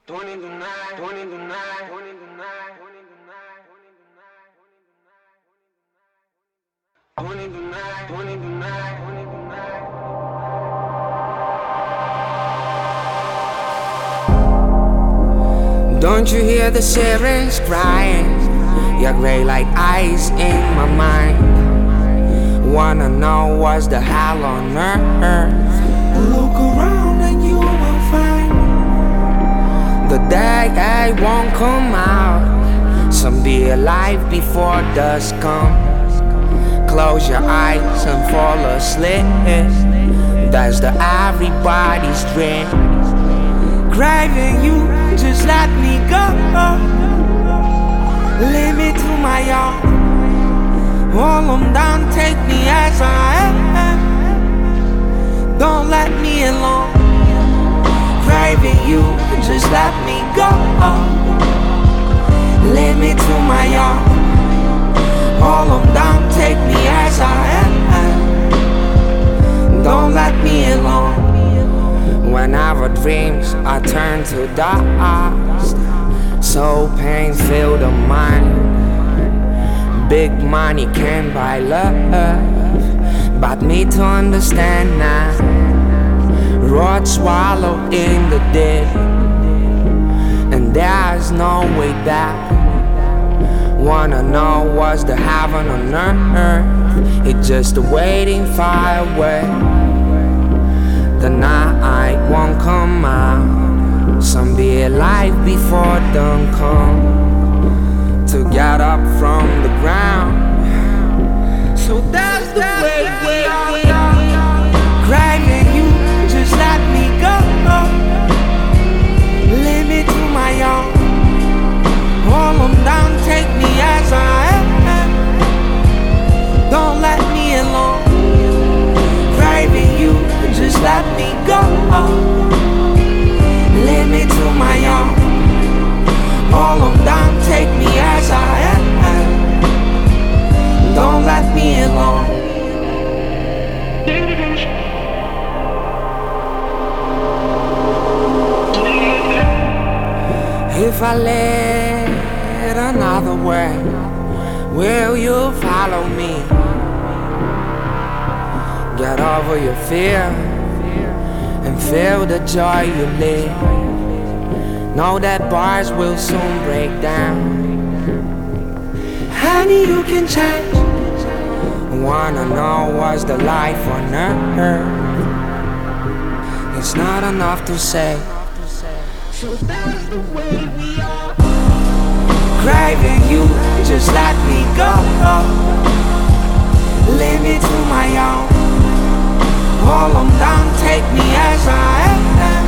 Don't you hear the sirens crying? You're gray like ice in my mind. Wanna know what's the hell on earth? Look around and you will find the day I won't come out. Some be alive before dusk comes. Close your eyes and fall asleep. That's the everybody's dream. Craving you, just let me go. Lead me to my yard. Hold them down, take me as I am. Don't let me alone. Craving you, just let me go. Lead me to my yard. Hold them down, take me as I am. Don't let me alone. Whenever dreams are turned to dust, so pain fill the mind. Big money can't buy love, but me to understand now. Rot swallowed in the dead, and there's no way back. Wanna know what's the heaven on earth? It's just a waiting fire away. The night won't come out. Some be alive before dawn come to get up from the ground. So that's the way we are. Craving you, just let me go. Lead me to my yard. Hold them down, take me as I am. Don't let me alone. Craving you, just let me go. Lead me to my yard. Hold them down, take me as I am. Don't let me alone. If I lead another way, will you follow me? Get over your fear and feel the joy you live. Know that bars will soon break down. Honey, you can change. Wanna know what's the life on earth? It's not enough to say. So that's the way we are. Craving you, just let me go. Lead me to my own. Hold them down, take me as I am.